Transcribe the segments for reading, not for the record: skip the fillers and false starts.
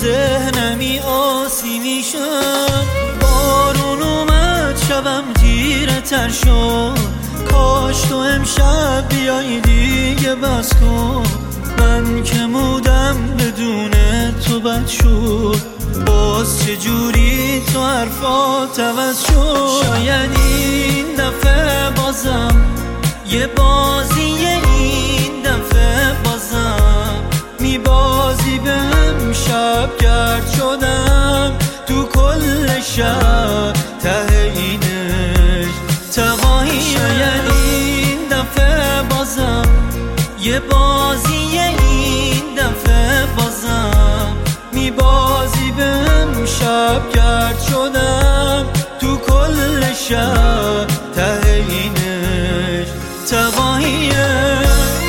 ذهنمی آسی میشم. بارون اومد شبم تیره تر شد، کاش تو امشب بیایی دیگه بس کن. من که مودم بدون تو بد شد، باز چجوری تو حرفات عوض شد. شاید این دفعه بازم یه بازیه، این دفعه بازم میبازی بهم. شب گرد شدم تو کل شب، ته اینش تباهی. شاید این دفعه بازم یه بازیه، این دفعه بازم میبازی بهم. شب گرد شدم تو کل شب، ته اینش تباهیه.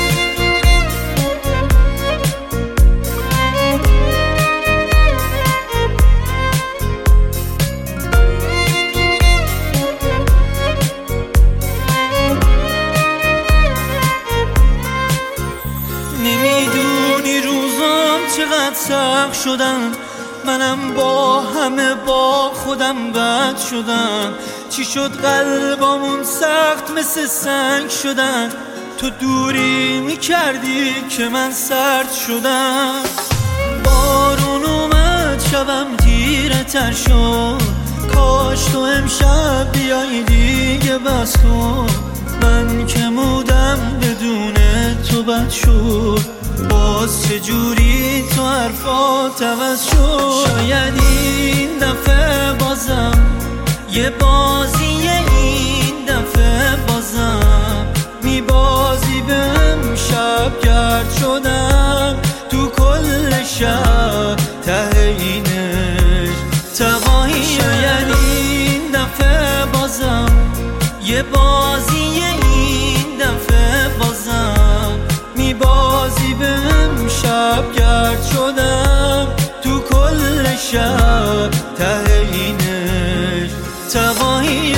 نمیدونی روزام چقدر سخت شدم، منم با همه با خودم بد شدم. چی شد قلبامون سخت مثل سنگ شدن، تو دوری میکردی که من سرد شدم. بارون اومد شبم تیره تر شد، کاش تو امشب بیایی دیگه بس کن. من که مودم بدون تو بد شد، باز چجوری تو حرفات عوض شد. شاید این دفعه بازم یه بازیه، این دفعه بازم میبازی بهم. شب گرد شدم تو کل شب، ته اینش تباهی. شاید این دفعه بازم یه بازیه، این دفعه بازم میبازی بهم. شب گرد شدم تو کل شب، ته اینش تباهی.